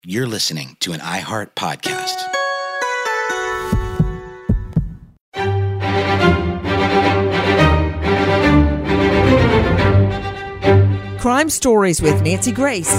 You're listening to an iHeart podcast. Crime Stories with Nancy Grace.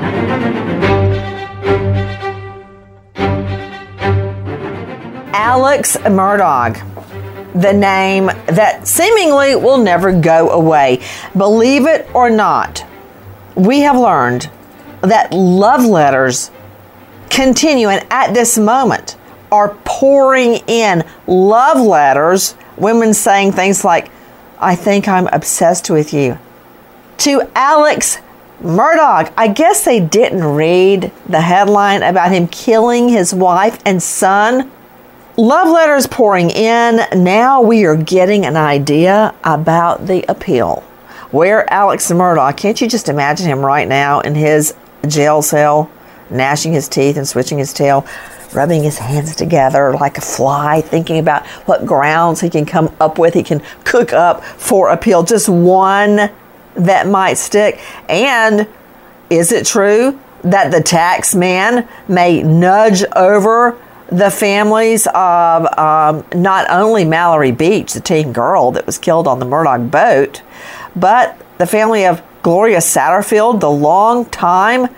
Alex Murdaugh, the name that seemingly will never go away. Believe it or not, we have learned that love letters continue, and at this moment are pouring in love letters, women saying things like, "I think I'm obsessed with you," to Alex Murdaugh. I guess they didn't read the headline about him killing his wife and son. Love letters pouring in. Now we are getting an idea about the appeal. Where Alex Murdaugh, can't you just imagine him right now in his jail cell, gnashing his teeth and switching his tail, rubbing his hands together like a fly, thinking about what grounds he can come up with, he can cook up for appeal. Just one that might stick. And is it true that the tax man may nudge over the families of not only Mallory Beach, the teen girl that was killed on the Murdaugh boat, but the family of Gloria Satterfield, the long-time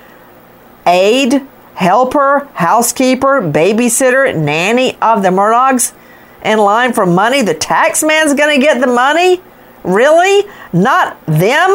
aide, helper, housekeeper, babysitter, nanny of the Murdaughs, in line for money? The tax man's going to get the money? Really? Not them?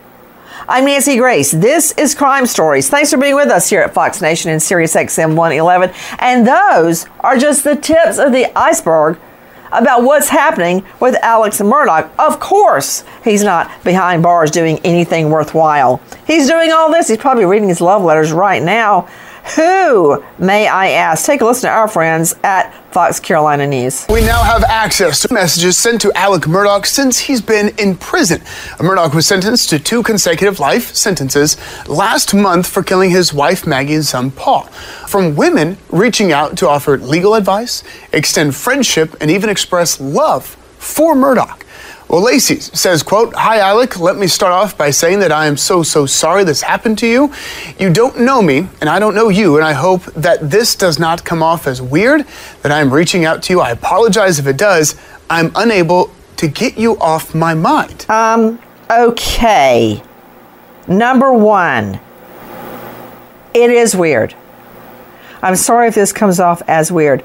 I'm Nancy Grace. This is Crime Stories. Thanks for being with us here at Fox Nation and Sirius XM 111. And those are just the tips of the iceberg about what's happening with Alex Murdaugh. Of course, he's not behind bars doing anything worthwhile. He's doing all this. He's probably reading his love letters right now. Who, may I ask? Take a listen to our friends at Fox Carolina News. We now have access to messages sent to Alex Murdaugh since he's been in prison. Murdaugh was sentenced to 2 consecutive life sentences last month for killing his wife Maggie and son Paul. From women reaching out to offer legal advice, extend friendship, and even express love for Murdaugh. Well, Lacey says, quote, "Hi, Alec. Let me start off by saying that I am so sorry this happened to you. You don't know me, and I don't know you, and I hope that this does not come off as weird, that I am reaching out to you. I apologize if it does. I'm unable to get you off my mind." Okay. Number one, it is weird. I'm sorry if this comes off as weird.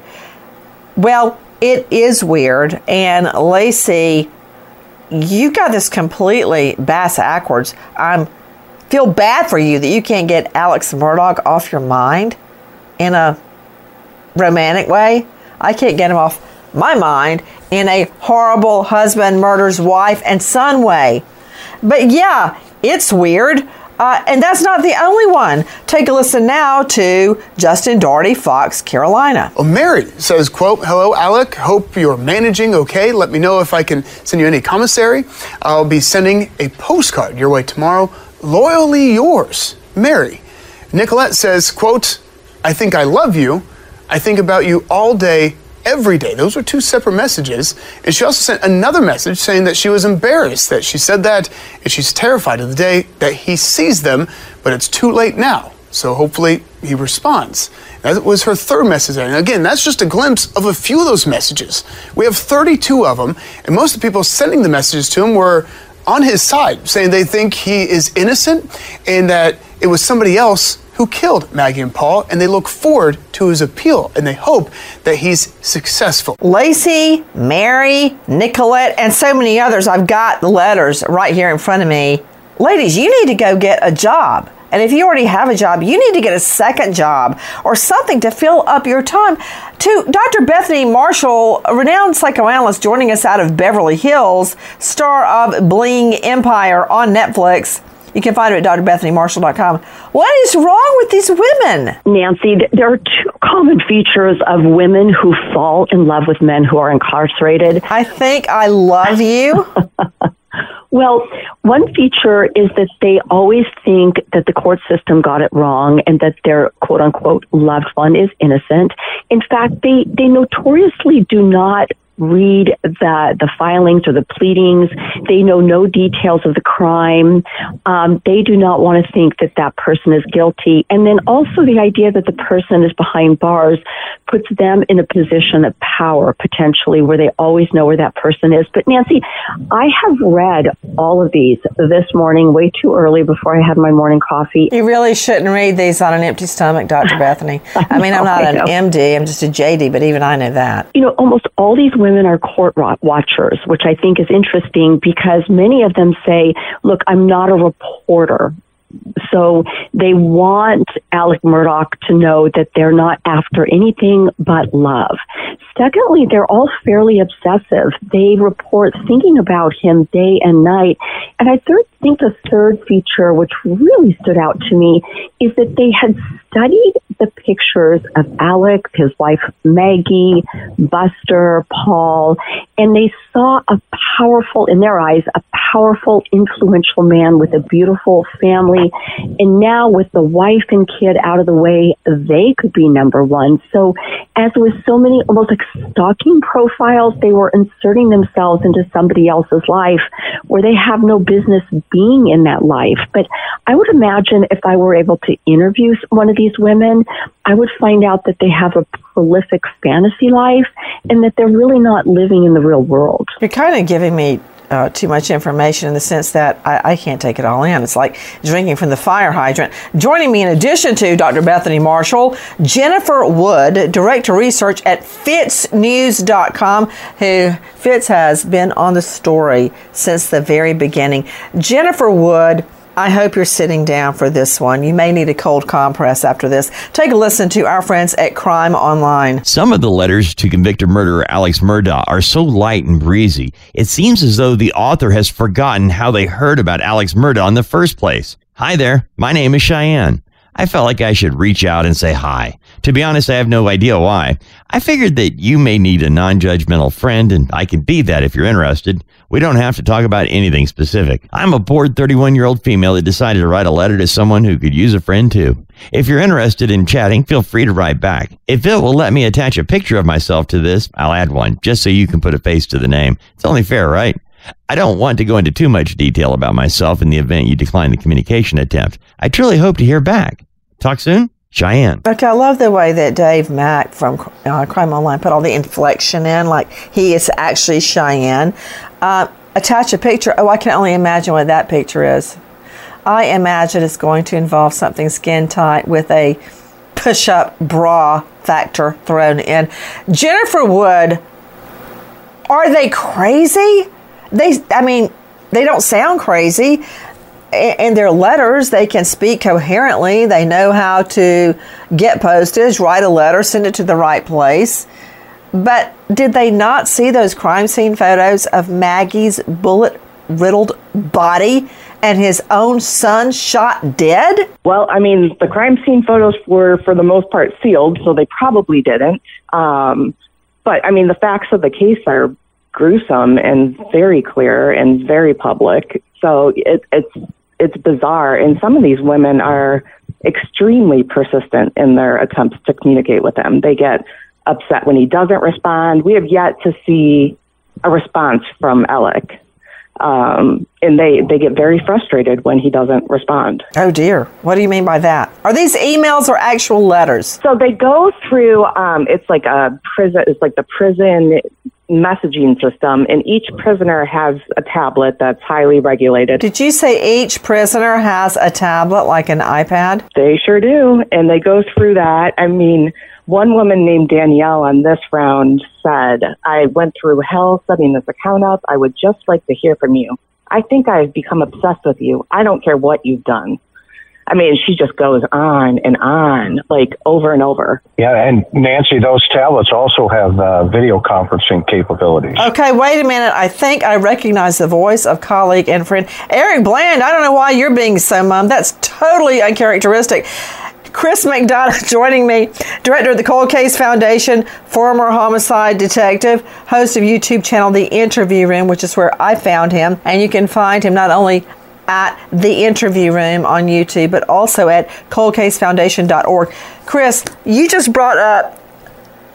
Well, it is weird, and Lacey, you got this completely bass-ackwards. I feel bad for you that you can't get Alex Murdaugh off your mind in a romantic way. I can't get him off my mind in a horrible husband murders wife and son way. But yeah, it's weird. And that's not the only one. Take a listen now to Justin Daugherty, Fox Carolina. Well, Mary says, quote, "Hello, Alec. Hope you're managing okay. Let me know if I can send you any commissary. I'll be sending a postcard your way tomorrow. Loyally yours, Mary." Nicolette says, quote, "I think I love you. I think about you all day, every day." Those were 2 separate messages. And she also sent another message saying that she was embarrassed that she said that, and she's terrified of the day that he sees them, but it's too late now. So hopefully he responds. That was her 3rd message. And again, that's just a glimpse of a few of those messages. We have 32 of them, and most of the people sending the messages to him were on his side, saying they think he is innocent and that it was somebody else who killed Maggie and Paul, and they look forward to his appeal, and they hope that he's successful. Lacey, Mary, Nicolette, and so many others. I've got the letters right here in front of me. Ladies, you need to go get a job. And if you already have a job, you need to get a second job or something to fill up your time. To Dr. Bethany Marshall, a renowned psychoanalyst joining us out of Beverly Hills, star of Bling Empire on Netflix. You can find her at drbethanymarshall.com. What is wrong with these women? Nancy, there are 2 common features of women who fall in love with men who are incarcerated. I think I love you. Well, one feature is that they always think that the court system got it wrong and that their quote-unquote loved one is innocent. In fact, they notoriously do not read the filings or the pleadings. They know no details of the crime. They do not want to think that that person is guilty. And then also the idea that the person is behind bars puts them in a position of power, potentially, where they always know where that person is. But Nancy, I have read all of these this morning, way too early before I had my morning coffee. You really shouldn't read these on an empty stomach, Dr. Bethany. I mean, I'm not an MD, I'm just a JD, but even I know that. You know, almost all these women are court watchers, which I think is interesting because many of them say, look, I'm not a reporter. So they want Alec Murdaugh to know that they're not after anything but love. Secondly, they're all fairly obsessive. They report thinking about him day and night. And I think the third feature, which really stood out to me, is that they had studied the pictures of Alec, his wife Maggie, Buster, Paul, and they saw a powerful, in their eyes, a powerful, influential man with a beautiful family. And now with the wife and kid out of the way, they could be number one. So as with so many almost like stalking profiles, they were inserting themselves into somebody else's life where they have no business being in that life. But I would imagine if I were able to interview one of these women, I would find out that they have a prolific fantasy life and that they're really not living in the real world. You're kind of giving me too much information in the sense that I can't take it all in. It's like drinking from the fire hydrant. Joining me in addition to Dr. Bethany Marshall, Jennifer Wood, Director of Research at FitzNews.com, who Fitz has been on the story since the very beginning. Jennifer Wood, I hope you're sitting down for this one. You may need a cold compress after this. Take a listen to our friends at Crime Online. Some of the letters to convicted murderer Alex Murdaugh are so light and breezy, it seems as though the author has forgotten how they heard about Alex Murdaugh in the first place. Hi there, my name is Cheyenne. I felt like I should reach out and say hi. To be honest, I have no idea why. I figured that you may need a non-judgmental friend, and I can be that if you're interested. We don't have to talk about anything specific. I'm a bored 31-year-old female that decided to write a letter to someone who could use a friend too. If you're interested in chatting, feel free to write back. If it will let me attach a picture of myself to this, I'll add one, just so you can put a face to the name. It's only fair, right? I don't want to go into too much detail about myself in the event you decline the communication attempt. I truly hope to hear back. Talk soon, Cheyenne. Okay, I love the way that Dave Mack from Crime Online put all the inflection in, like he is actually Cheyenne. Attach a picture. Oh, I can only imagine what that picture is. I imagine it's going to involve something skin tight with a push-up bra factor thrown in. Jennifer Wood, are they crazy? They don't sound crazy. In their letters, they can speak coherently. They know how to get postage, write a letter, send it to the right place. But did they not see those crime scene photos of Maggie's bullet-riddled body and his own son shot dead? Well, I mean, the crime scene photos were, for the most part, sealed, so they probably didn't. But, I mean, the facts of the case are gruesome and very clear and very public. So it's bizarre. And some of these women are extremely persistent in their attempts to communicate with him. They get upset when he doesn't respond. We have yet to see a response from Alec. And they get very frustrated when he doesn't respond. Oh dear. What do you mean by that? Are these emails or actual letters? So they go through, it's like the prison messaging system, and each prisoner has a tablet that's highly regulated. Did you say each prisoner has a tablet like an iPad? They sure do, and they go through that. I mean, one woman named Danielle on this round said, I went through hell setting this account up. I would just like to hear from you. I think I've become obsessed with you. I don't care what you've done. I mean, she just goes on and on, like over and over. Yeah, and Nancy, those tablets also have video conferencing capabilities. Okay, wait a minute. I think I recognize the voice of colleague and friend Eric Bland. I don't know why you're being so mum. That's totally uncharacteristic. Chris McDonough joining me, director of the Cold Case Foundation, former homicide detective, host of YouTube channel The Interview Room, which is where I found him. And you can find him not only at The Interview Room on YouTube, but also at coldcasefoundation.org. Chris, you just brought up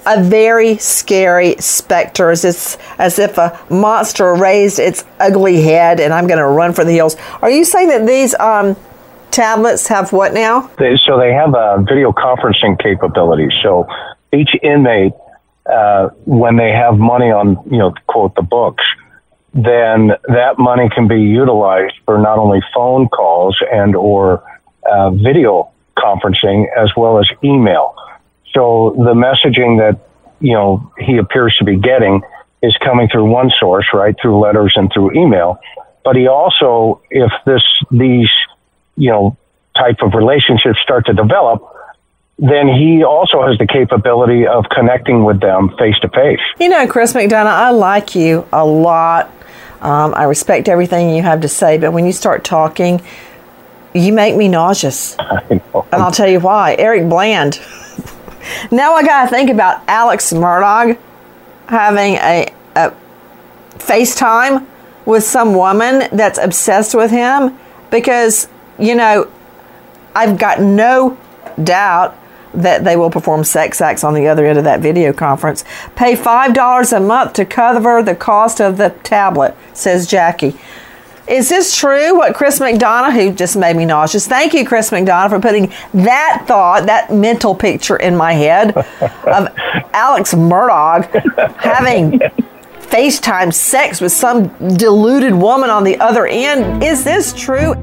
a very scary specter. It's as if a monster raised its ugly head, and I'm going to run for the hills. Are you saying that these tablets have what now? So they have video conferencing capabilities. So each inmate, when they have money on, quote, the books, then that money can be utilized for not only phone calls and or video conferencing as well as email. So the messaging that, he appears to be getting is coming through one source, right, through letters and through email. But he also, if these type of relationships start to develop, then he also has the capability of connecting with them face to face. Chris McDonough, I like you a lot. I respect everything you have to say, but when you start talking, you make me nauseous. I know. And I'll tell you why. Eric Bland. Now I got to think about Alex Murdaugh having a FaceTime with some woman that's obsessed with him, because, I've got no doubt that they will perform sex acts on the other end of that video conference. Pay $5 a month to cover the cost of the tablet, says Jackie. Is this true, what Chris McDonough, who just made me nauseous? Thank you, Chris McDonough, for putting that thought, that mental picture in my head of Alex Murdaugh having FaceTime sex with some deluded woman on the other end. Is this true?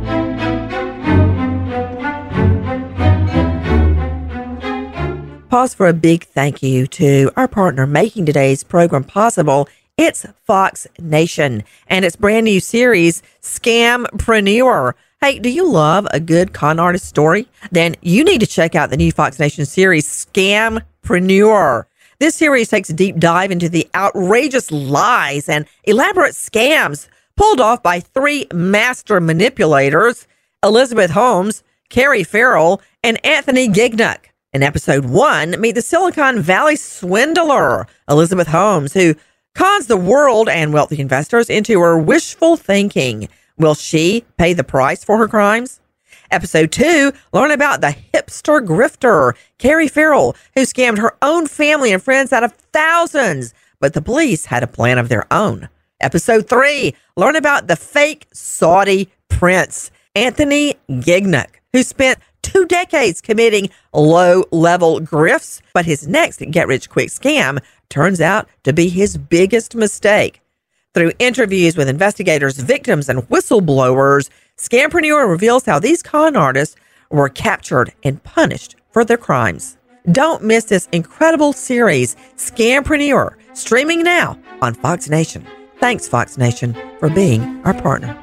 Pause for a big thank you to our partner making today's program possible. It's Fox Nation and its brand new series, Scampreneur. Hey, do you love a good con artist story? Then you need to check out the new Fox Nation series, Scampreneur. This series takes a deep dive into the outrageous lies and elaborate scams pulled off by three master manipulators, Elizabeth Holmes, Carrie Farrell, and Anthony Gignuck. In episode 1, meet the Silicon Valley swindler, Elizabeth Holmes, who cons the world and wealthy investors into her wishful thinking. Will she pay the price for her crimes? Episode 2, learn about the hipster grifter, Carrie Farrell, who scammed her own family and friends out of thousands, but the police had a plan of their own. Episode 3, learn about the fake Saudi prince, Anthony Gignuck, who spent 2 decades committing low-level grifts, but his next get-rich-quick scam turns out to be his biggest mistake. Through interviews with investigators, victims, and whistleblowers, Scampreneur reveals how these con artists were captured and punished for their crimes. Don't miss this incredible series, Scampreneur, streaming now on Fox Nation. Thanks, Fox Nation, for being our partner.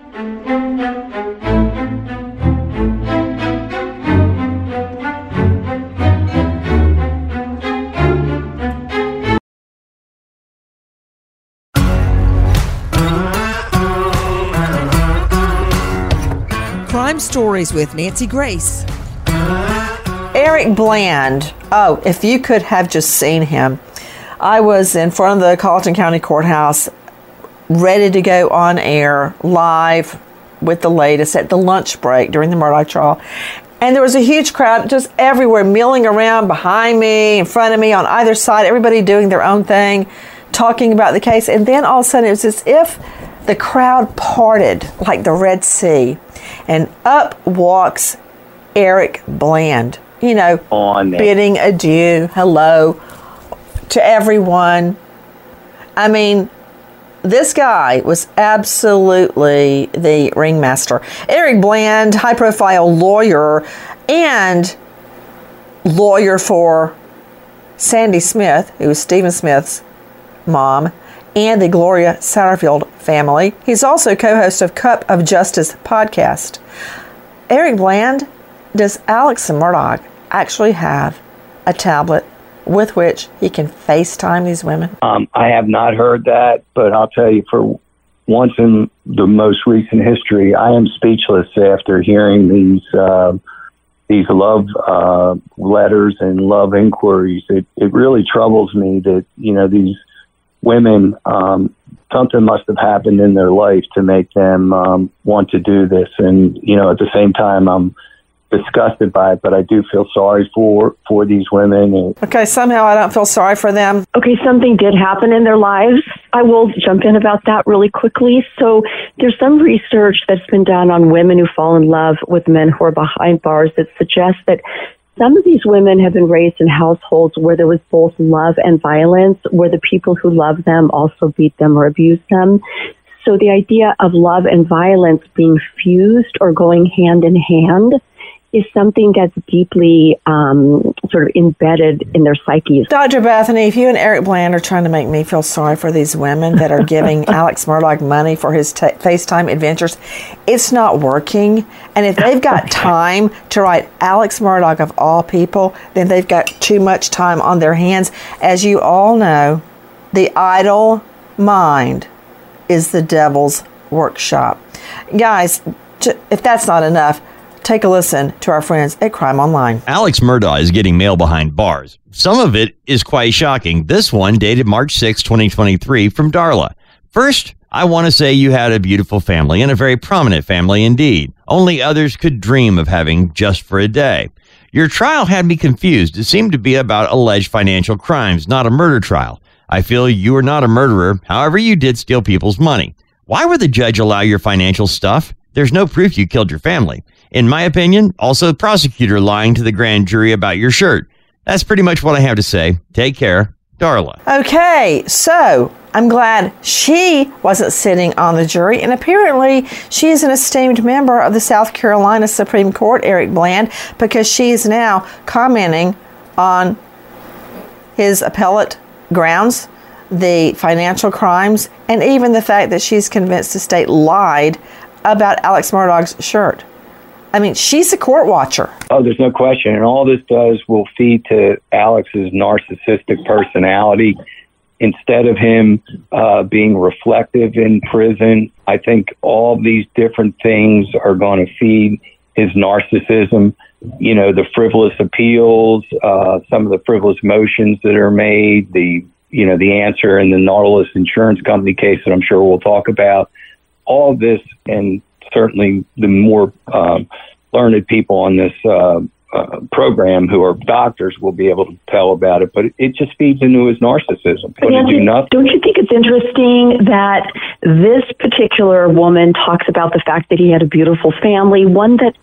Crime Stories with Nancy Grace. Eric Bland. Oh, if you could have just seen him. I was in front of the Colleton County Courthouse, ready to go on air live with the latest at the lunch break during the Murdaugh trial. And there was a huge crowd just everywhere, milling around behind me, in front of me, on either side, everybody doing their own thing, talking about the case. And then all of a sudden, it was as if the crowd parted like the Red Sea. And up walks Eric Bland, bidding adieu, hello to everyone. I mean, this guy was absolutely the ringmaster. Eric Bland, high-profile lawyer and lawyer for Sandy Smith, who was Stephen Smith's mom, and the Gloria Satterfield family. He's also co-host of Cup of Justice podcast. Eric Bland, does Alex Murdaugh actually have a tablet with which he can FaceTime these women? I have not heard that, but I'll tell you, for once in the most recent history, I am speechless after hearing these love letters and love inquiries. It really troubles me that, these women, something must have happened in their life to make them want to do this. And, at the same time, I'm disgusted by it, but I do feel sorry for these women. And Okay, somehow I don't feel sorry for them. Okay, something did happen in their lives. I will jump in about that really quickly. So there's some research that's been done on women who fall in love with men who are behind bars that suggests that some of these women have been raised in households where there was both love and violence, where the people who love them also beat them or abuse them. So the idea of love and violence being fused or going hand in hand is something that's deeply sort of embedded in their psyches. Dr. Bethany, if you and Eric Bland are trying to make me feel sorry for these women that are giving Alex Murdaugh money for his FaceTime adventures, it's not working. And if they've got time to write Alex Murdaugh of all people, then they've got too much time on their hands. As you all know, the idle mind is the devil's workshop. Guys, if that's not enough, take a listen to our friends at Crime Online. Alex Murdaugh is getting mail behind bars. Some of it is quite shocking. This one dated March 6, 2023 from Darla. First, I want to say you had a beautiful family and a very prominent family indeed. Only others could dream of having just for a day. Your trial had me confused. It seemed to be about alleged financial crimes, not a murder trial. I feel you are not a murderer. However, you did steal people's money. Why would the judge allow your financial stuff? There's no proof you killed your family. In my opinion, also the prosecutor lying to the grand jury about your shirt. That's pretty much what I have to say. Take care, Darla. Okay, so I'm glad she wasn't sitting on the jury, and apparently she is an esteemed member of the South Carolina Supreme Court, Eric Bland, because she is now commenting on his appellate grounds, the financial crimes, and even the fact that she's convinced the state lied about Alex Murdaugh's shirt. I mean, she's a court watcher. Oh, there's no question. And all this does will feed to Alex's narcissistic personality. Instead of him being reflective in prison, I think all these different things are going to feed his narcissism. You know, the frivolous appeals, some of the frivolous motions that are made, the answer in the Nautilus Insurance Company case that I'm sure we'll talk about. All this, and certainly the more learned people on this program who are doctors will be able to tell about it, but it just feeds into his narcissism. But Anthony, don't you think it's interesting that this particular woman talks about the fact that he had a beautiful family, one that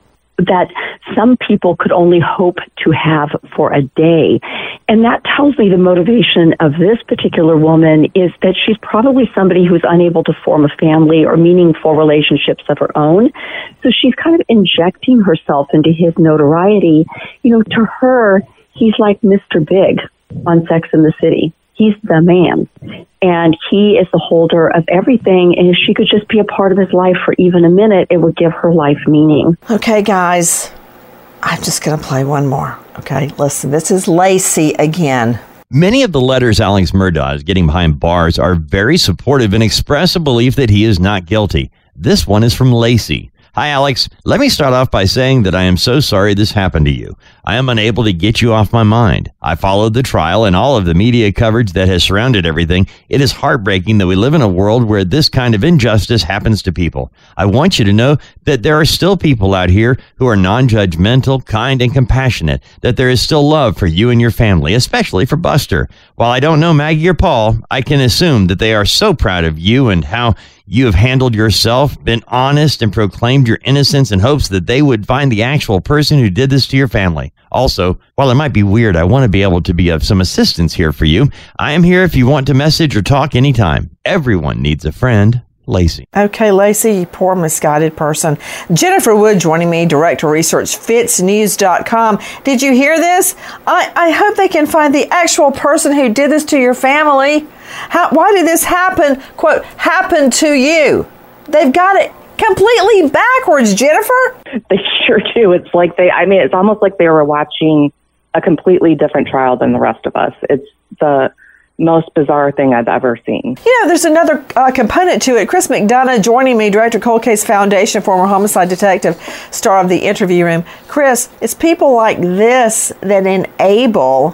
some people could only hope to have for a day. And that tells me the motivation of this particular woman is that she's probably somebody who's unable to form a family or meaningful relationships of her own. So she's kind of injecting herself into his notoriety. You know, to her, he's like Mr. Big on Sex and the City. He's the man, and he is the holder of everything. And if she could just be a part of his life for even a minute, it would give her life meaning. Okay, guys, I'm just going to play one more. Okay, listen, this is Lacey again. Many of the letters Alex Murdaugh is getting behind bars are very supportive and express a belief that he is not guilty. This one is from Lacey. Hi, Alex. Let me start off by saying that I am so sorry this happened to you. I am unable to get you off my mind. I followed the trial and all of the media coverage that has surrounded everything. It is heartbreaking that we live in a world where this kind of injustice happens to people. I want you to know that there are still people out here who are non-judgmental, kind, and compassionate, that there is still love for you and your family, especially for Buster. While I don't know Maggie or Paul, I can assume that they are so proud of you and how you have handled yourself, been honest, and proclaimed your innocence in hopes that they would find the actual person who did this to your family. Also, while it might be weird, I want to be able to be of some assistance here for you. I am here if you want to message or talk anytime. Everyone needs a friend. Lacey. Okay, Lacey, you poor misguided person. Jennifer Wood joining me, Director of Research, FitzNews.com. Did you hear this? I hope they can find the actual person who did this to your family. Why did this happen, quote, happen to you? They've got it completely backwards, Jennifer. They sure do. It's like it's almost like they were watching a completely different trial than the rest of us. It's the most bizarre thing I've ever seen. You know, there's another component to it. Chris McDonough joining me, Director of Cold Case Foundation, former homicide detective, star of The Interview Room. Chris, it's people like this that enable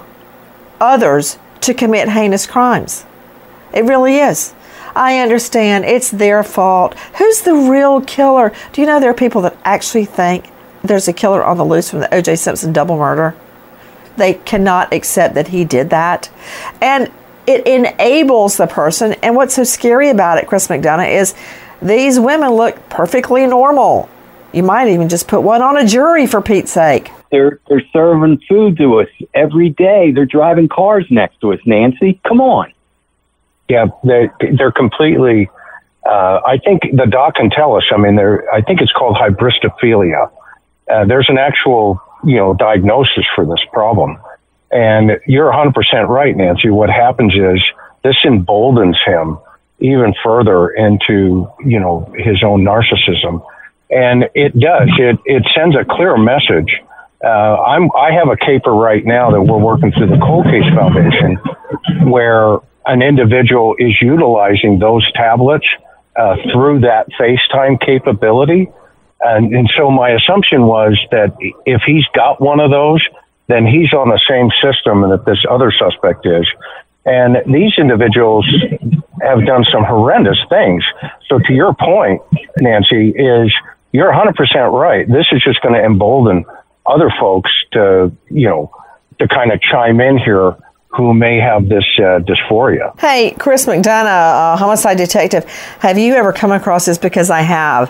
others to commit heinous crimes. It really is. I understand it's their fault. Who's the real killer? Do you know there are people that actually think there's a killer on the loose from the O.J. Simpson double murder. They cannot accept that he did that. And it enables the person. And what's so scary about it, Chris McDonough, is these women look perfectly normal. You might even just put one on a jury, for Pete's sake. They're serving food to us every day. They're driving cars next to us, Nancy. Come on. Yeah, they're completely. I think the doc can tell us. I mean, I think it's called hybristophilia. There's an actual, diagnosis for this problem, and you're 100% right, Nancy. What happens is this emboldens him even further into, his own narcissism, and it does. It sends a clear message. I have a caper right now that we're working through the Cold Case Foundation, where an individual is utilizing those tablets through that FaceTime capability. And so my assumption was that if he's got one of those, then he's on the same system that this other suspect is. And these individuals have done some horrendous things. So to your point, Nancy, is you're 100% right. This is just going to embolden other folks to kind of chime in here who may have this dysphoria. Hey, Chris McDonough, homicide detective, have you ever come across this? Because I have.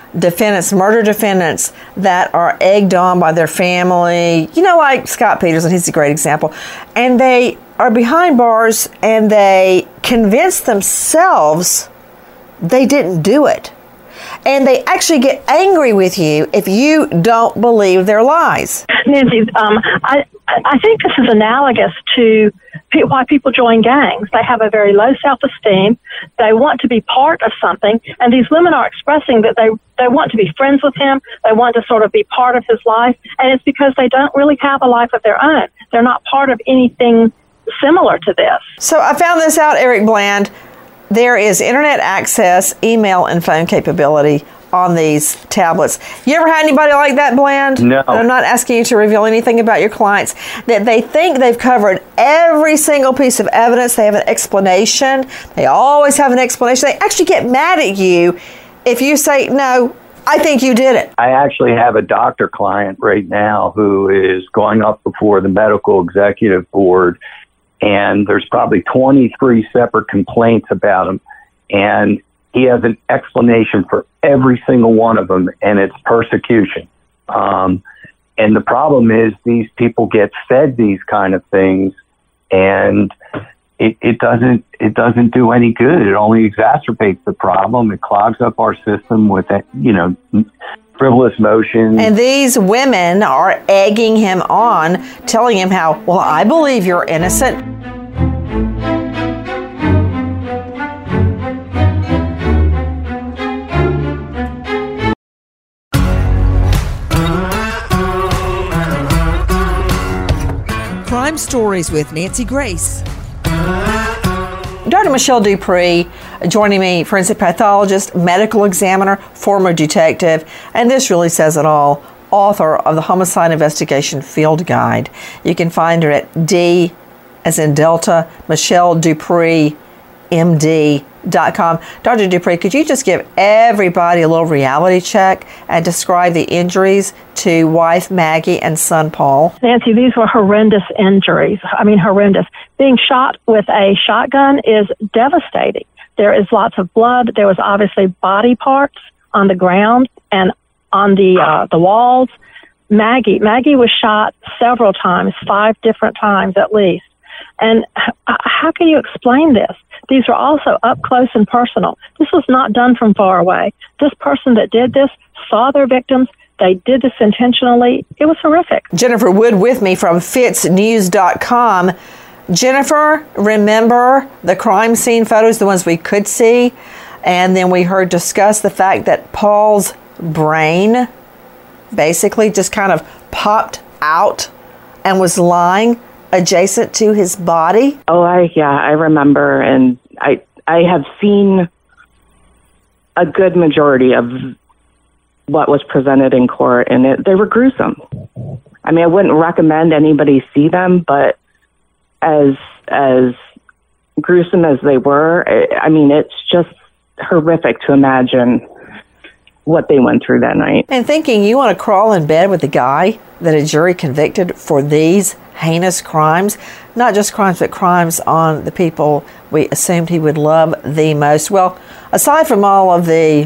Murder defendants that are egged on by their family, like Scott Peterson, he's a great example, and they are behind bars and they convince themselves they didn't do it. And they actually get angry with you if you don't believe their lies. Nancy, I think this is analogous to why people join gangs. They have a very low self-esteem. They want to be part of something. And these women are expressing that they want to be friends with him. They want to sort of be part of his life. And it's because they don't really have a life of their own. They're not part of anything similar to this. So I found this out, Eric Bland. There is internet access, email, and phone capability on these tablets. You ever had anybody like that, Bland? No. And I'm not asking you to reveal anything about your clients. That they think they've covered every single piece of evidence. They have an explanation. They always have an explanation. They actually get mad at you if you say, no, I think you did it. I actually have a doctor client right now who is going up before the medical executive board, and there's probably 23 separate complaints about him. And he has an explanation for every single one of them, and it's persecution. And the problem is these people get fed these kind of things, and it doesn't do any good. It only exacerbates the problem. It clogs up our system with, frivolous motions. And these women are egging him on, telling him how, well, I believe you're innocent. Crime Stories with Nancy Grace. Dr. Michelle Dupree joining me, forensic pathologist, medical examiner, former detective, and this really says it all, author of the Homicide Investigation Field Guide. You can find her at D as in Delta, Michelle Dupree, MD.com. Dr. Dupree, could you just give everybody a little reality check and describe the injuries to wife Maggie and son Paul? Nancy, these were horrendous injuries. I mean, horrendous. Being shot with a shotgun is devastating. There is lots of blood. There was obviously body parts on the ground and on the walls. Maggie was shot several times, 5 different times at least. And how can you explain this? These were also up close and personal. This was not done from far away. This person that did this saw their victims. They did this intentionally. It was horrific. Jennifer Wood with me from FitzNews.com. Jennifer, remember the crime scene photos, the ones we could see? And then we heard discuss the fact that Paul's brain basically just kind of popped out and was lying adjacent to his body. Oh, I remember, and I have seen a good majority of what was presented in court, and they were gruesome. I mean, I wouldn't recommend anybody see them, but as gruesome as they were, I mean, it's just horrific to imagine what they went through that night. And thinking you want to crawl in bed with the guy that a jury convicted for these heinous crimes, not just crimes, but crimes on the people we assumed he would love the most. Well, aside from all of the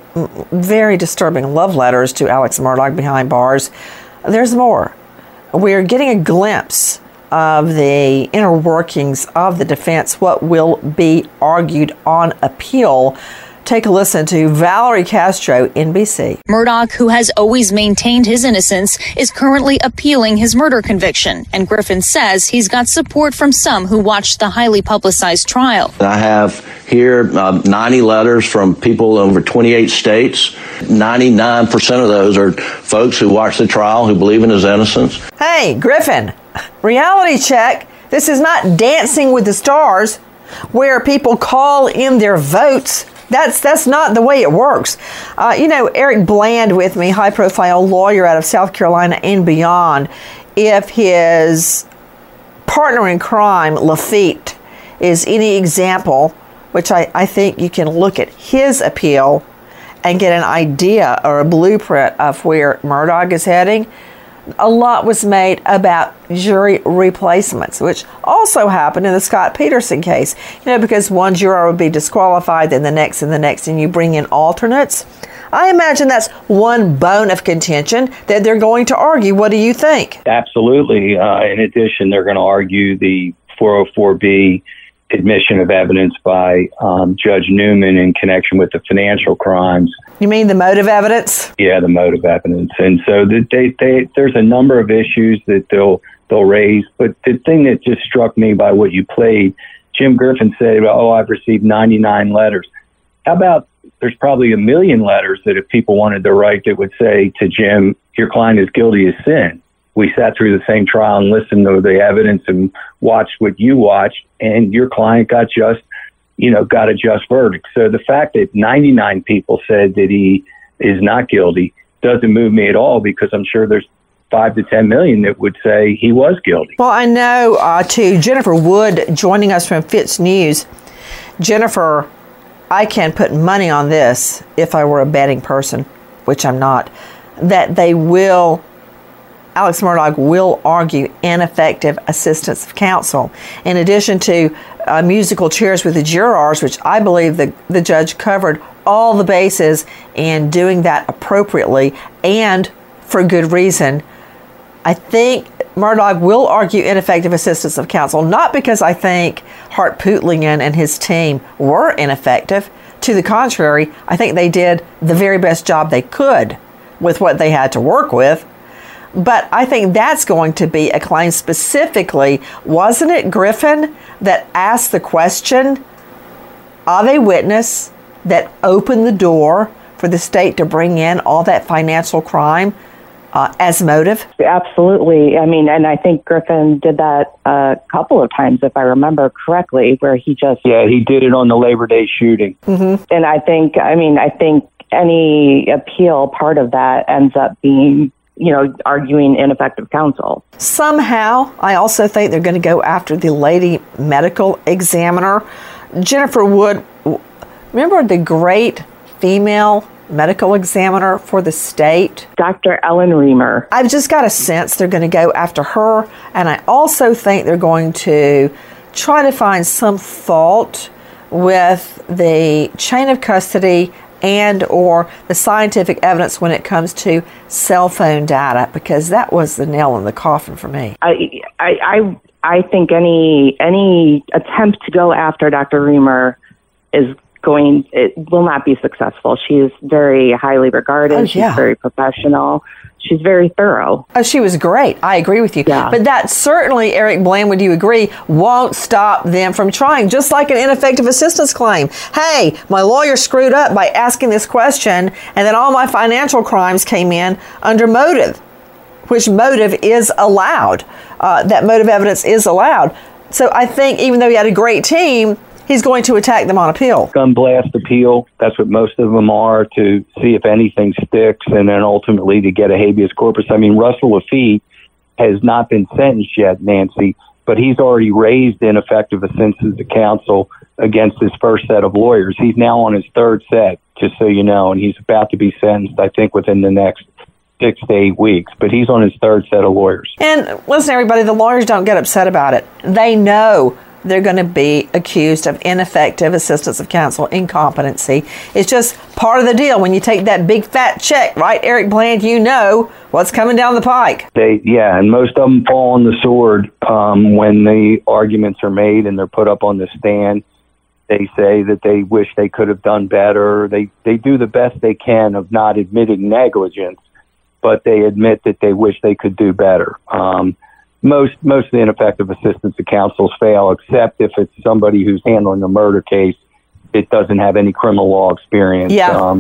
very disturbing love letters to Alex Murdaugh behind bars, there's more. We're getting a glimpse of the inner workings of the defense, what will be argued on appeal. Take a listen to Valerie Castro, NBC. Murdaugh, who has always maintained his innocence, is currently appealing his murder conviction. And Griffin says he's got support from some who watched the highly publicized trial. I have here 90 letters from people over 28 states. 99% of those are folks who watched the trial, who believe in his innocence. Hey, Griffin, reality check. This is not Dancing with the Stars, where people call in their votes. That's not the way it works. Eric Bland with me, high-profile lawyer out of South Carolina and beyond. If his partner in crime, Lafitte, is any example, which I think you can look at his appeal and get an idea or a blueprint of where Murdaugh is heading, a lot was made about jury replacements, which also happened in the Scott Peterson case. Because one juror would be disqualified, then the next, and you bring in alternates. I imagine that's one bone of contention that they're going to argue. What do you think? Absolutely. In addition, they're going to argue the 404B admission of evidence by Judge Newman in connection with the financial crimes. You mean the motive evidence? Yeah, the motive evidence. And so there's a number of issues that they'll raise. But the thing that just struck me by what you played, Jim Griffin said, I've received 99 letters. How about there's probably 1 million letters that if people wanted to write that would say to Jim, your client is guilty of sin. We sat through the same trial and listened to the evidence and watched what you watched, and your client got a just verdict. So the fact that 99 people said that he is not guilty doesn't move me at all, because I'm sure there's 5 to 10 million that would say he was guilty. Well, I know to Jennifer Wood joining us from Fitz News. Jennifer, I can put money on this if I were a betting person, which I'm not, that Alex Murdaugh will argue ineffective assistance of counsel. In addition to musical chairs with the jurors, which I believe the judge covered all the bases in doing that appropriately and for good reason. I think Murdaugh will argue ineffective assistance of counsel, not because I think Hart Putlian and his team were ineffective. To the contrary, I think they did the very best job they could with what they had to work with. But I think that's going to be a claim specifically. Wasn't it Griffin that asked the question of a witness that opened the door for the state to bring in all that financial crime as motive? Absolutely. I mean, and I think Griffin did that a couple of times, if I remember correctly, where he just... Yeah, he did it on the Labor Day shooting. Mm-hmm. And I think any appeal, part of that ends up being, arguing ineffective counsel. Somehow, I also think they're going to go after the lady medical examiner. Jennifer Wood, remember the great female medical examiner for the state? Dr. Ellen Reamer. I've just got a sense they're going to go after her, and I also think they're going to try to find some fault with the chain of custody and or the scientific evidence when it comes to cell phone data, because that was the nail in the coffin for me. I think any attempt to go after Dr. Reamer it will not be successful. She is very highly regarded. Oh, yeah. She's very professional. She's very thorough. Oh, she was great. I agree with you. Yeah. But that certainly, Eric Bland, would you agree, won't stop them from trying, just like an ineffective assistance claim. Hey, my lawyer screwed up by asking this question, and then all my financial crimes came in under motive, which motive is allowed. That motive evidence is allowed. So I think even though he had a great team, he's going to attack them on appeal. Gun blast appeal. That's what most of them are, to see if anything sticks, and then ultimately to get a habeas corpus. I mean, Russell Lafitte has not been sentenced yet, Nancy, but he's already raised ineffective assistance of counsel against his first set of lawyers. He's now on his third set. just so you know, and he's about to be sentenced, I think, within the next 6 to 8 weeks. But he's on his third set of lawyers. And listen, everybody, the lawyers don't get upset about it. They know they're going to be accused of ineffective assistance of counsel, incompetency. It's just part of the deal. When you take that big fat check, right, Eric Bland, you know what's coming down the pike. And most of them fall on the sword when the arguments are made and they're put up on the stand. They say that they wish they could have done better. They do the best they can of not admitting negligence, but they admit that they wish they could do better. Most of the ineffective assistance of counsels fail, except if it's somebody who's handling a murder case that doesn't have any criminal law experience.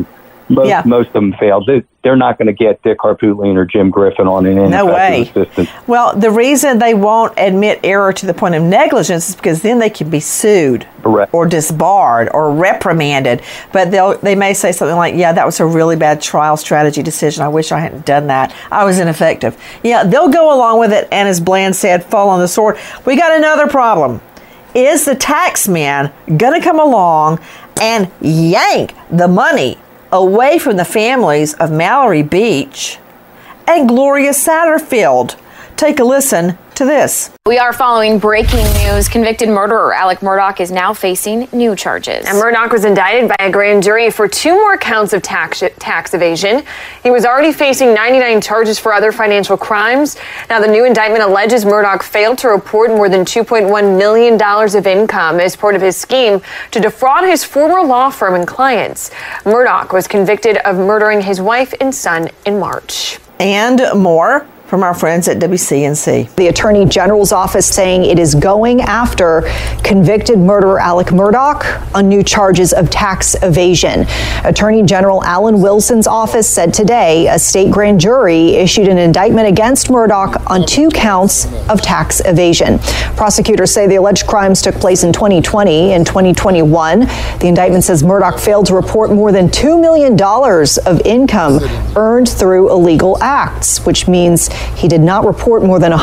Most of them fail. They're not going to get Dick Harpootlian or Jim Griffin on an ineffective assistance. Well, the reason they won't admit error to the point of negligence is because then they can be sued or disbarred or reprimanded. But they may say something like, yeah, that was a really bad trial strategy decision. I wish I hadn't done that. I was ineffective. Yeah, they'll go along with it, and as Bland said, fall on the sword. We got another problem. Is the tax man going to come along and yank the money away from the families of Mallory Beach and Gloria Satterfield? Take a listen to this. We are following breaking news. Convicted murderer Alec Murdaugh is now facing new charges. And Murdaugh was indicted by a grand jury for 2 more counts of tax evasion. He was already facing 99 charges for other financial crimes. Now, the new indictment alleges Murdaugh failed to report more than $2.1 million of income as part of his scheme to defraud his former law firm and clients. Murdaugh was convicted of murdering his wife and son in March. And more from our friends at WCNC. The Attorney General's office saying it is going after convicted murderer Alec Murdaugh on new charges of tax evasion. Attorney General Alan Wilson's office said today a state grand jury issued an indictment against Murdaugh on 2 counts of tax evasion. Prosecutors say the alleged crimes took place in 2020 and 2021. The indictment says Murdaugh failed to report more than $2 million of income earned through illegal acts, which means he did not report more than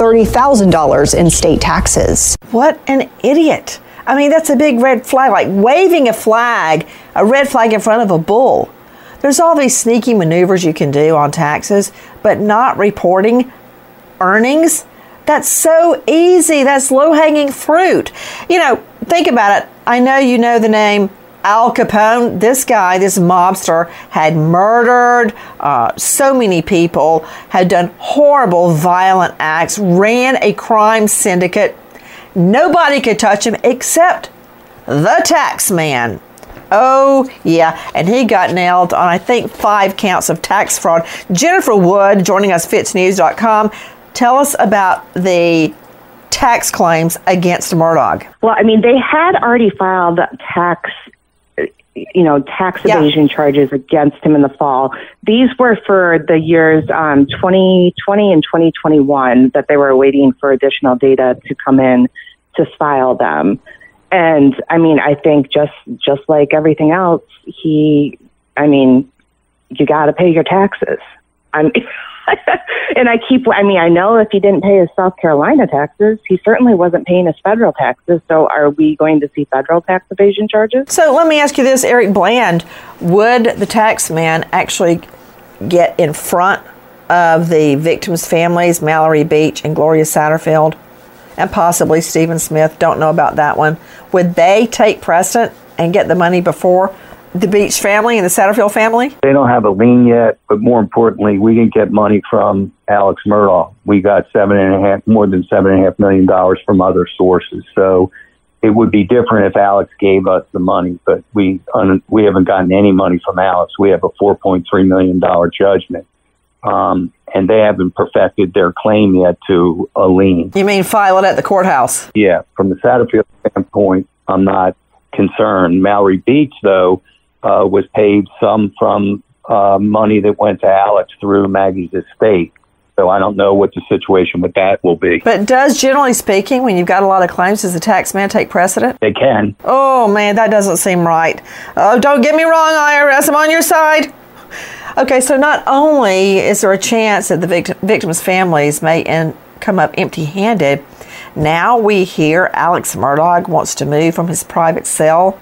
$130,000 in state taxes. What an idiot. I mean, that's a big red flag, like waving a red flag in front of a bull. There's all these sneaky maneuvers you can do on taxes, but not reporting earnings. That's so easy. That's low-hanging fruit. You know, think about it. I know you know the name Al Capone. This guy, this mobster, had murdered so many people, had done horrible, violent acts, ran a crime syndicate. Nobody could touch him except the tax man. Oh, yeah, and he got nailed on, I think, 5 counts of tax fraud. Jennifer Wood, joining us, FITSNews.com. Tell us about the tax claims against Murdaugh. Well, I mean, they had already filed tax evasion charges against him in the fall. These were for the years 2020 and 2021 that they were waiting for additional data to come in to file them. And I mean, I think just like everything else, you got to pay your taxes. And I know if he didn't pay his South Carolina taxes, he certainly wasn't paying his federal taxes. So are we going to see federal tax evasion charges? So let me ask you this, Eric Bland, would the tax man actually get in front of the victims' families, Mallory Beach and Gloria Satterfield, and possibly Stephen Smith? Don't know about that one. Would they take precedent and get the money before the Beach family and the Satterfield family? They don't have a lien yet, but more importantly, we didn't get money from Alex Murdaugh. We got more than $7.5 million from other sources. So it would be different if Alex gave us the money, but we haven't gotten any money from Alex. We have a $4.3 million judgment. And they haven't perfected their claim yet to a lien. You mean file it at the courthouse? Yeah. From the Satterfield standpoint, I'm not concerned. Mallory Beach, though, was paid some from money that went to Alex through Maggie's estate. So I don't know what the situation with that will be. But does, generally speaking, when you've got a lot of claims, does the tax man take precedent? They can. Oh, man, that doesn't seem right. Oh, don't get me wrong, IRS, I'm on your side. Okay, so not only is there a chance that the victims' families may come up empty-handed, now we hear Alex Murdaugh wants to move from his private cell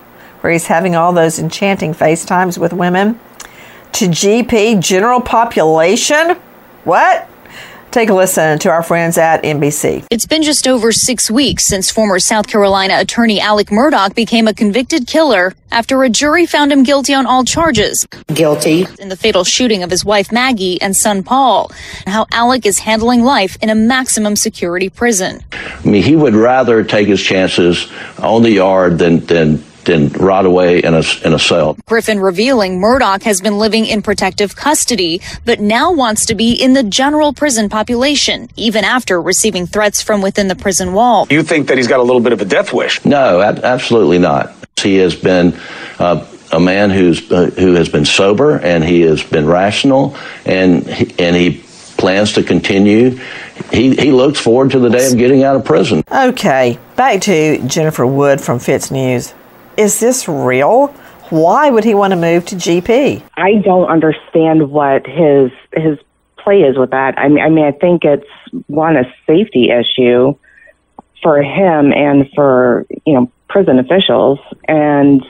where he's having all those enchanting FaceTimes with women, to GP general population? What? Take a listen to our friends at NBC. It's been just over 6 weeks since former South Carolina attorney Alec Murdaugh became a convicted killer after a jury found him guilty on all charges. Guilty. In the fatal shooting of his wife Maggie and son Paul, and how Alec is handling life in a maximum security prison. I mean, he would rather take his chances on the yard than rot away in a cell. Griffin revealing Murdaugh has been living in protective custody, but now wants to be in the general prison population, even after receiving threats from within the prison wall. You think that he's got a little bit of a death wish? No, absolutely not. He has been a man who has been sober, and he has been rational, and he plans to continue. He looks forward to the day of getting out of prison. Okay, back to Jennifer Wood from Fitz News. Is this real? Why would he want to move to GP? I don't understand what his play is with that. I mean, I think it's a safety issue for him and for prison officials, and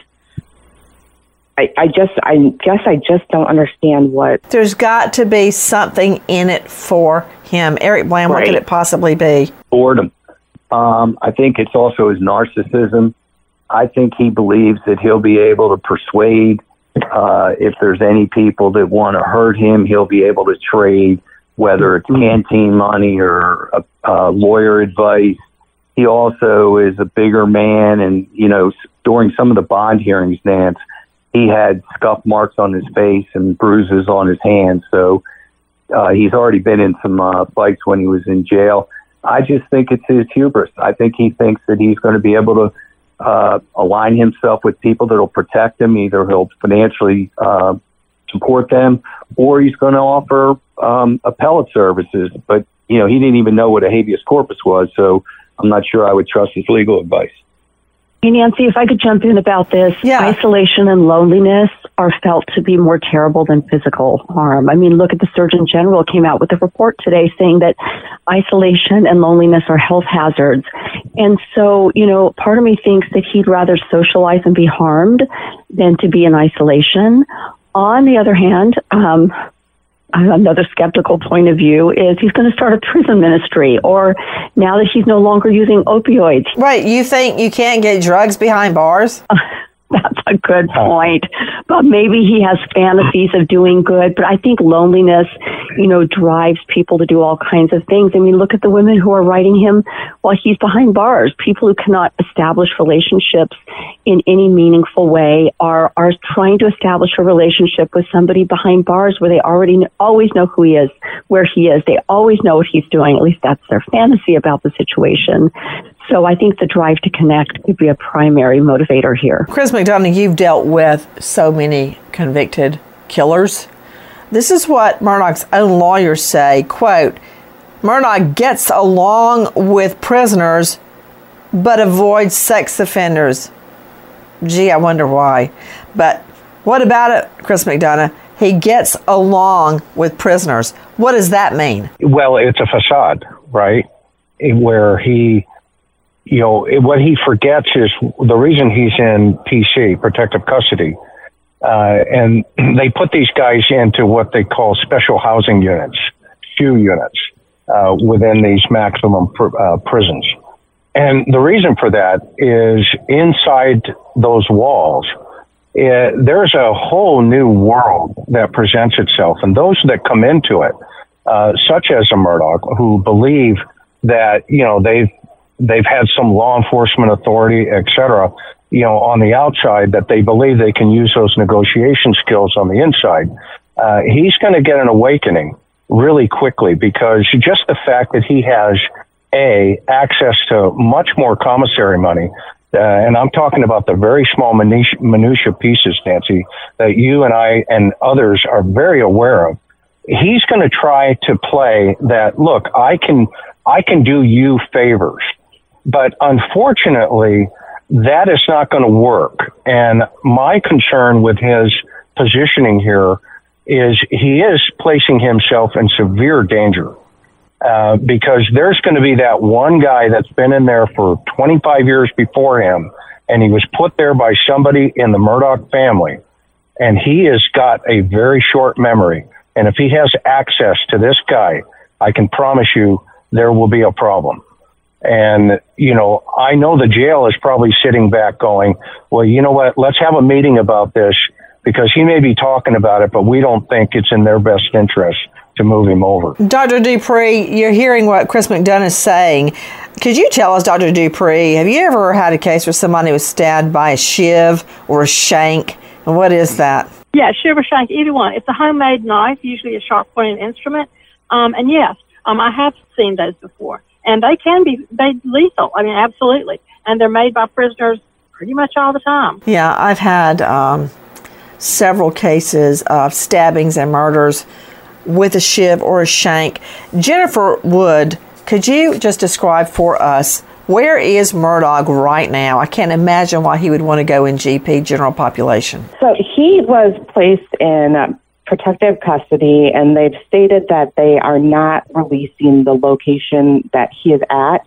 I guess I just don't understand what. There's got to be something in it for him. Eric Bland, What could it possibly be? Boredom. I think it's also his narcissism. I think he believes that he'll be able to persuade, if there's any people that want to hurt him, he'll be able to trade, whether it's canteen money or lawyer advice. He also is a bigger man, and, during some of the bond hearings, Nance, he had scuff marks on his face and bruises on his hands. So he's already been in some fights when he was in jail. I just think it's his hubris. I think he thinks that he's going to be able to align himself with people that will protect him. Either he'll financially support them, or he's going to offer appellate services. But, he didn't even know what a habeas corpus was, so I'm not sure I would trust his legal advice. Hey, Nancy, if I could jump in about this. Yeah. Isolation and loneliness are felt to be more terrible than physical harm. I mean, look at the Surgeon General came out with a report today saying that isolation and loneliness are health hazards. And so, part of me thinks that he'd rather socialize and be harmed than to be in isolation. On the other hand, another skeptical point of view is he's going to start a prison ministry, or now that he's no longer using opioids. Wait, you think you can't get drugs behind bars? That's a good point. But maybe he has fantasies of doing good. But I think loneliness, drives people to do all kinds of things. I mean, look at the women who are writing him while he's behind bars. People who cannot establish relationships in any meaningful way are trying to establish a relationship with somebody behind bars where they always know who he is, where he is. They always know what he's doing. At least that's their fantasy about the situation. So I think the drive to connect could be a primary motivator here. Chris McDonough, you've dealt with so many convicted killers. This is what Murdaugh's own lawyers say, quote, Murdaugh gets along with prisoners but avoids sex offenders. Gee, I wonder why. But what about it, Chris McDonough? He gets along with prisoners. What does that mean? Well, it's a facade, right? Where he... what he forgets is the reason he's in PC, protective custody, and they put these guys into what they call special housing units, SHU units, within these maximum prisons. And the reason for that is inside those walls, there's a whole new world that presents itself. And those that come into it, such as a Murdaugh, who believe that, they've had some law enforcement authority, et cetera, on the outside, that they believe they can use those negotiation skills on the inside. He's going to get an awakening really quickly, because just the fact that he has, access to much more commissary money, and I'm talking about the very small minutia pieces, Nancy, that you and I and others are very aware of. He's going to try to play that, look, I can do you favors. But unfortunately, that is not going to work. And my concern with his positioning here is he is placing himself in severe danger, because there's going to be that one guy that's been in there for 25 years before him, and he was put there by somebody in the Murdaugh family, and he has got a very short memory. And if he has access to this guy, I can promise you there will be a problem. And, you know, I know the jail is probably sitting back going, well, you know what, let's have a meeting about this, because he may be talking about it, but we don't think it's in their best interest to move him over. Dr. Dupree, you're hearing what Chris McDonough is saying. Could you tell us, Dr. Dupree, have you ever had a case where somebody was stabbed by a shiv or a shank? And what is that? Yeah, shiv or shank, either one. It's a homemade knife, usually a sharp-pointed instrument. And yes, I have seen those before. And they can be lethal. I mean, absolutely. And they're made by prisoners pretty much all the time. Yeah, I've had several cases of stabbings and murders with a shiv or a shank. Jennifer Wood, could you just describe for us, where is Murdaugh right now? I can't imagine why he would want to go in GP, general population. So he was placed in protective custody, and they've stated that they are not releasing the location that he is at.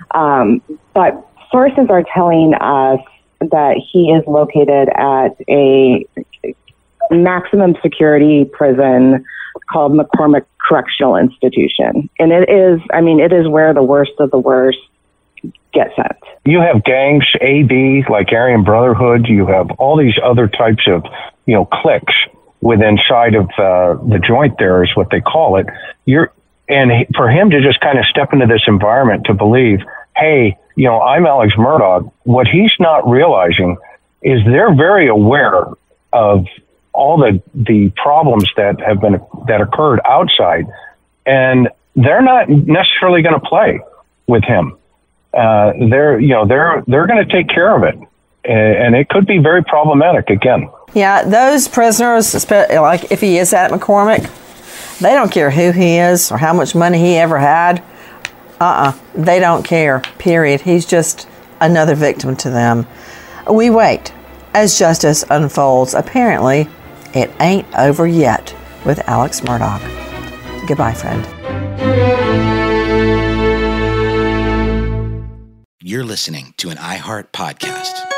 But sources are telling us that he is located at a maximum security prison called McCormick Correctional Institution. And it is where the worst of the worst get sent. You have gangs, AB, like Aryan Brotherhood. You have all these other types of, cliques within inside of the joint there is what they call it. For him to just kind of step into this environment to believe, hey, I'm Alex Murdaugh, what he's not realizing is they're very aware of all the problems that occurred outside, and they're not necessarily going to play with him. They're going to take care of it, and it could be very problematic again. Yeah, those prisoners, like if he is at McCormick, they don't care who he is or how much money he ever had. They don't care, period. He's just another victim to them. We wait as justice unfolds. Apparently, it ain't over yet with Alex Murdaugh. Goodbye, friend. You're listening to an iHeart podcast.